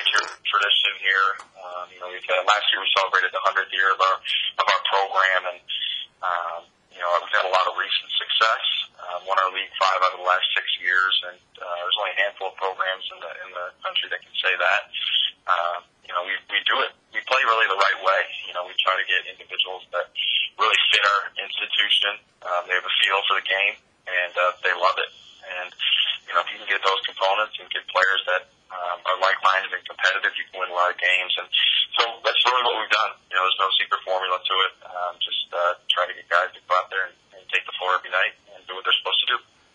8-year tradition here. Last year we celebrated the 100th year of our program, and we've had a lot of recent success. Won our league 5 out of the last 6 years, and there's only a handful of programs in the country that can say that. We do it. We play really the right way. We try to get individuals that really fit our institution. They have a feel for the game, and they love it. And if you can get those components and get players that are like-minded and competitive, you can win a lot of games. And so that's really what we've done. There's no secret formula to it.